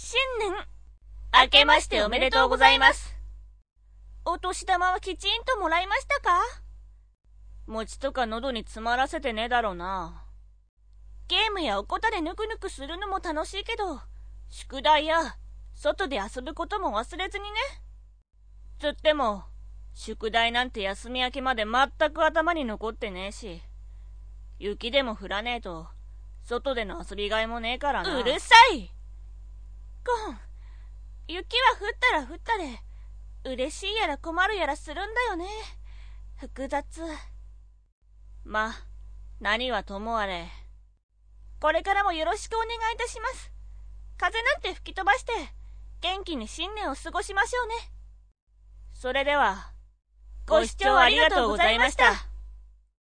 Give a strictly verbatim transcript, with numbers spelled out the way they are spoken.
新年明けましておめでとうございます。 お年玉はきちんともらいましたか？ 餅とか喉に詰まらせてねえだろうな。 ゲームやおこたでぬくぬくするのも楽しいけど、宿題や外で遊ぶことも忘れずにね。 つっても宿題なんて休み明けまで全く頭に残ってねえし、雪でも降らねえと外での遊びがいもねえからな。 うるさい。ゴン、雪は降ったら降ったで嬉しいやら困るやらするんだよね。複雑。 ま、何はともあれ、 これからもよろしくお願いいたします。風邪なんて吹き飛ばして元気に新年を過ごしましょうね。 それではご視聴ありがとうございました。